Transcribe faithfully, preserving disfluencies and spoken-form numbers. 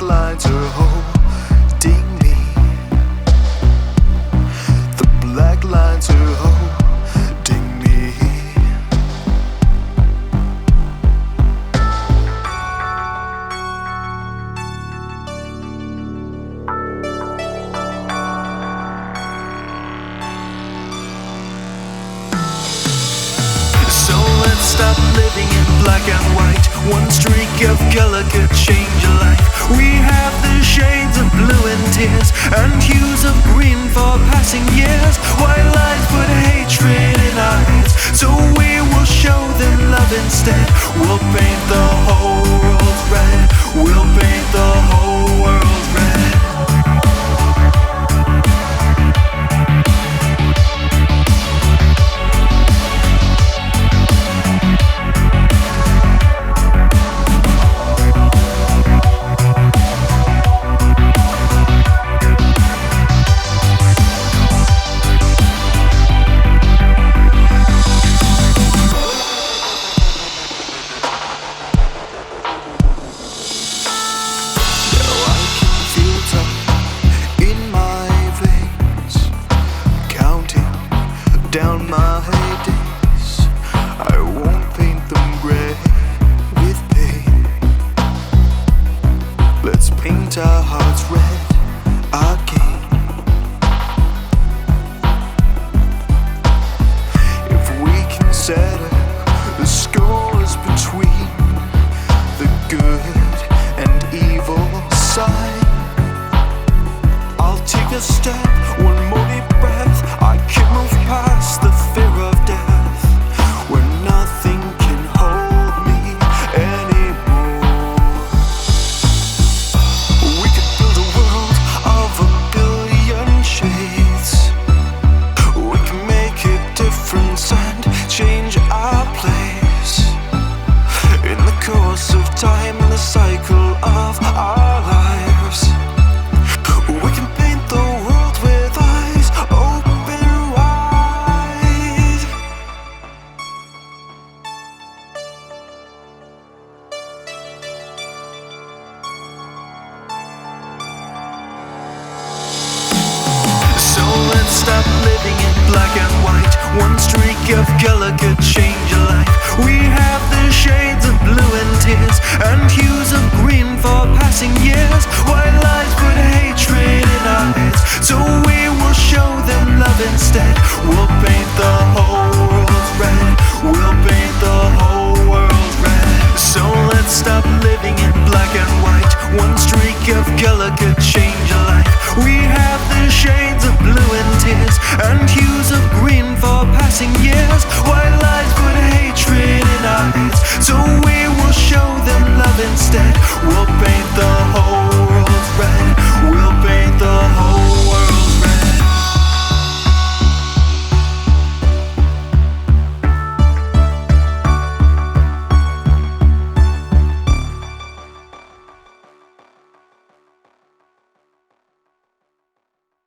lines are holding me. The black lines are holding me. So let's stop living in black and white. One streak of color could change your life. We have the shades of blue and tears, and hues of green for passing years. White lies put hatred in our heads, so we will show them love instead. We'll paint the whole world red. We'll paint the whole world red. Down my days, I won't paint them grey with pain. Let's paint our hearts red again. If we can settle the scores between the good and evil side, I'll take a step, one more deep breath. I can move past the fear of death, where nothing can hold me anymore. We could build a world of a billion shades. We can make a difference and change our place in the course of time, in the cycle of our lives. We can paint the world with eyes open wide. So let's stop living in black and white. One streak of color could change your life. We have the shades of blue and tears, and hues of green for passing years. White lies put hatred in our heads, so we will show them love instead. We'll paint the whole world red. We'll paint the whole world red. So let's stop living in black and white. One streak of color could change your life. We have the shades of blue and tears, and hues of green for passing years. White lies put hatred in our heads, so we will show them love instead. We'll paint the whole